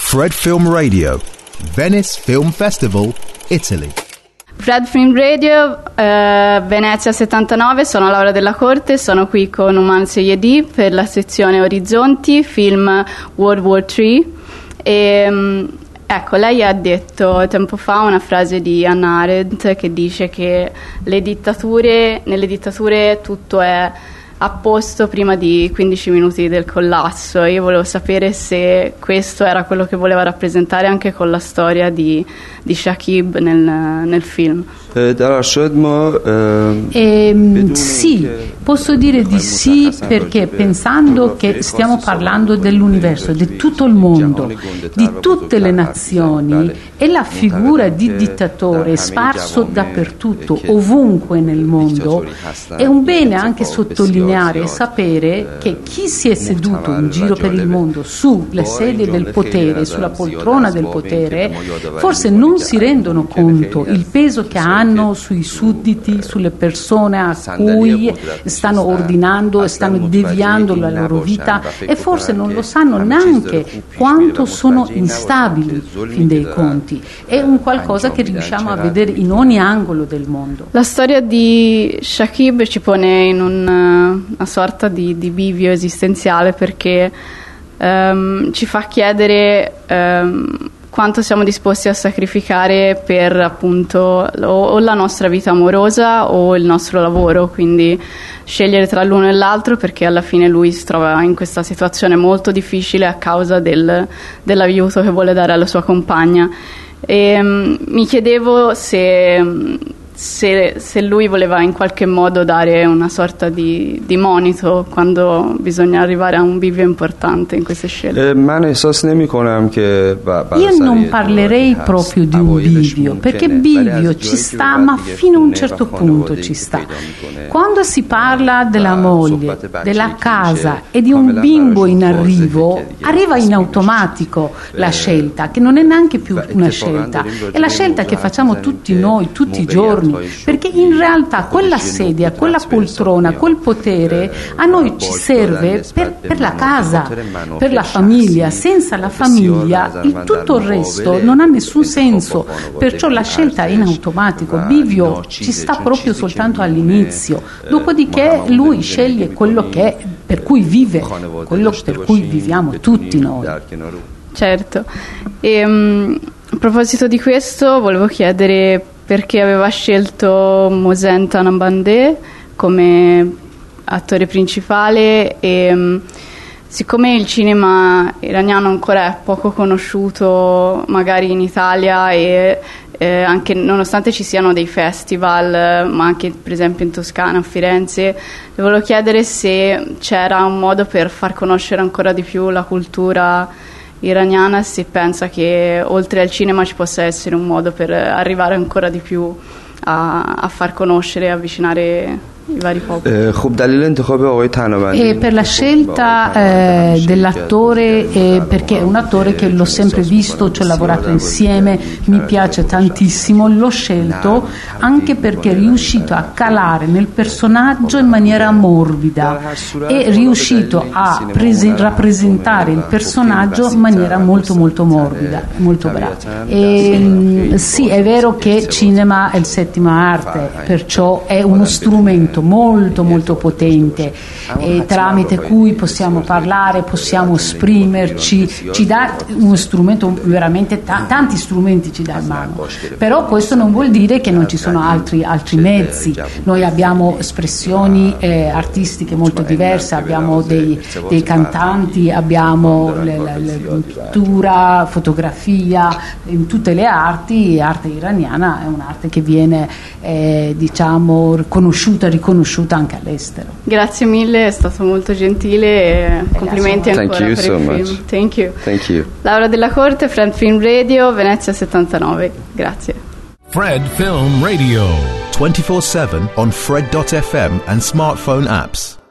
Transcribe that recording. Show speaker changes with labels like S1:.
S1: Fred Film Radio, Venice Film Festival, Italy.
S2: Fred Film Radio, Venezia 79, sono Laura Della Corte, sono qui con Uman Seyedi per la sezione Orizzonti, film World War III. Ecco, lei ha detto tempo fa una frase di Hannah Arendt che dice che nelle dittature tutto è a posto prima di 15 minuti del collasso. Io volevo sapere se questo era quello che voleva rappresentare anche con la storia di Shakib nel film.
S3: Sì, posso dire di sì, perché pensando che stiamo parlando dell'universo, di tutto il mondo, di tutte le nazioni, e la figura di dittatore sparso dappertutto, ovunque nel mondo, è un bene anche sottolineare e sapere che chi si è seduto in giro per il mondo sulle sedie del potere, sulla poltrona del potere, forse non si rendono conto il peso che hanno sui sudditi, sulle persone a cui stanno ordinando e stanno deviando la loro vita, e forse non lo sanno neanche quanto sono instabili, fin dei conti. È un qualcosa che riusciamo a vedere in ogni angolo del mondo.
S2: La storia di Shakib ci pone in una sorta di bivio esistenziale, perché ci fa chiedere quanto siamo disposti a sacrificare per appunto o la nostra vita amorosa o il nostro lavoro, quindi scegliere tra l'uno e l'altro, perché alla fine lui si trova in questa situazione molto difficile a causa dell'aiuto che vuole dare alla sua compagna. E mi chiedevo se lui voleva in qualche modo dare una sorta di monito quando bisogna arrivare a un bivio importante in queste scelte.
S3: Io non parlerei proprio di un bivio, perché bivio ci sta, ma fino a un certo punto ci sta. Quando si parla della moglie, della casa e di un bimbo in arrivo, arriva in automatico la scelta, che non è neanche più una scelta, è la scelta che facciamo tutti noi, tutti i giorni. Perché in realtà quella sedia, quella poltrona, quel potere a noi ci serve per la casa, per la famiglia. Senza la famiglia tutto il resto non ha nessun senso, perciò la scelta è in automatico. Bivio ci sta proprio soltanto all'inizio, dopodiché lui sceglie quello che per cui vive, quello per cui viviamo tutti noi.
S2: Certo. E a proposito di questo volevo chiedere perché aveva scelto Mohsen Tanabandeh come attore principale, e siccome il cinema iraniano ancora è poco conosciuto magari in Italia, e anche nonostante ci siano dei festival, ma anche per esempio in Toscana, a Firenze, le volevo chiedere se c'era un modo per far conoscere ancora di più la cultura iraniana, se pensa che oltre al cinema ci possa essere un modo per arrivare ancora di più a far conoscere e avvicinare i vari popoli.
S3: E per la scelta dell'attore, perché è un attore che l'ho sempre visto, ci ho lavorato insieme, mi piace tantissimo, l'ho scelto anche perché è riuscito a calare nel personaggio in maniera morbida, è riuscito a rappresentare il personaggio in maniera molto molto morbida, molto bravo. Sì, è vero che cinema è il settima arte, perciò è uno strumento molto molto potente, tramite cui possiamo parlare, possiamo esprimerci, ci dà uno strumento veramente, tanti strumenti ci dà in mano, però questo non vuol dire che non ci sono altri mezzi. Noi abbiamo espressioni artistiche molto diverse, abbiamo dei cantanti, abbiamo la pittura, fotografia, in tutte le arti. Arte iraniana è un'arte che viene diciamo riconosciuta anche all'estero.
S2: Grazie mille, è stato molto gentile e complimenti ancora per il film. Thank you. Laura Della Corte, Fred Film Radio, Venezia 79. Grazie.
S1: Fred Film Radio 24/7 on Fred.fm and smartphone apps.